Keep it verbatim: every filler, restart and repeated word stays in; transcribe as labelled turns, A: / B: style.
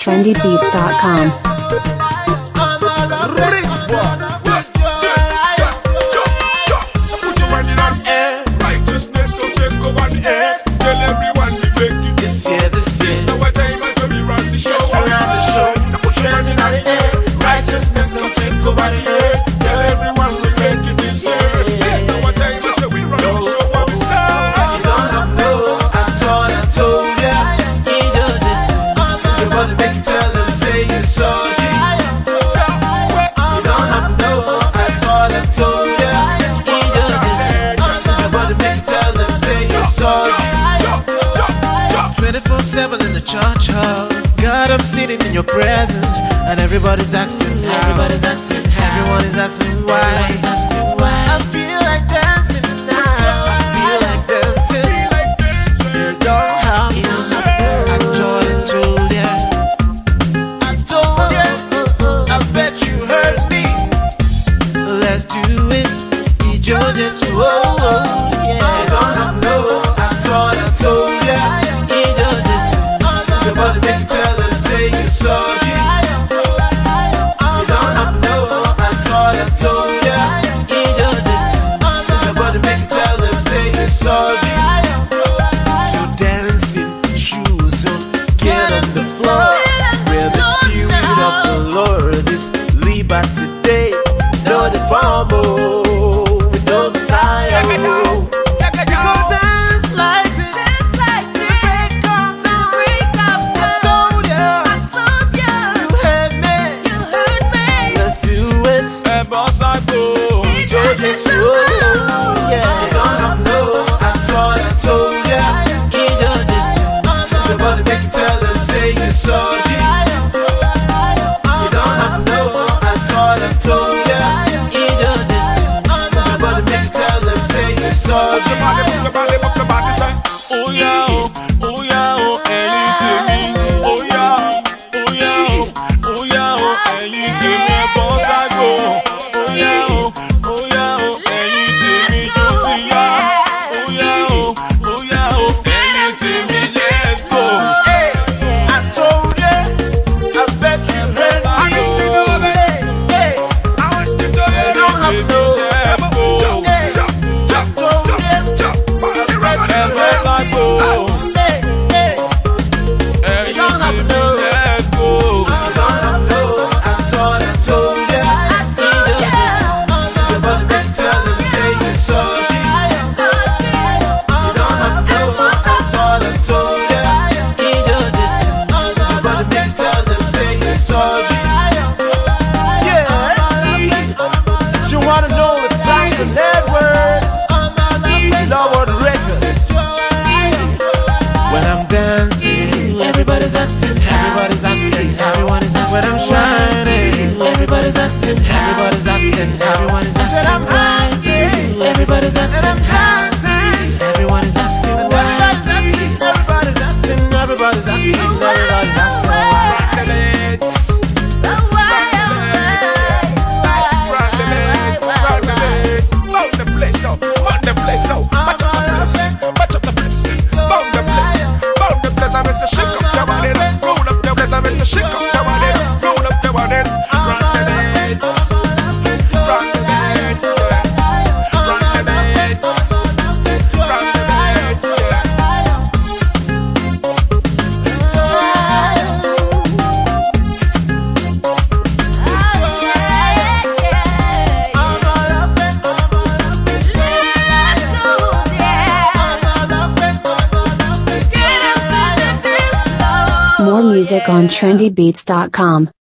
A: trendy beats dot com.
B: twenty-four seven in the church hall. God, I'm sitting in your presence, and everybody's asking how. Everybody's asking how. Everyone is asking why. Everybody's asking why. I feel like dancing now. I feel like dancing. You don't have to. I told and told ya. I told ya. I bet you heard me. Let's do it. You just whoa, whoa, yeah. I don't have no. I told and told ya. Nobody make you tell her to say you're sorry. You don't have to know, I thought I told ya. Nobody make you tell her to say you're sorry. To dancing shoes on, get on the floor. Where the spirit of the Lord is liberty today. No the fumble, we don't tire. Everybody's asking, everybody's asking, everyone is asking. When I'm shining, everybody's asking, everybody's asking, everyone is asking. When I'm rising, everybody's asking, everyone is asking. Everybody's asking, everybody's asking, everybody's asking, everybody's asking. Rock the place out, rock the place out, match up the place, match up the place, rock the place, rock the place. I miss a shake up the body, roll up the place. I miss a shake up the body, roll up the body. Rock the beats, rock the beats, rock the beats, rock the beats,
A: More music on trendy beats dot com.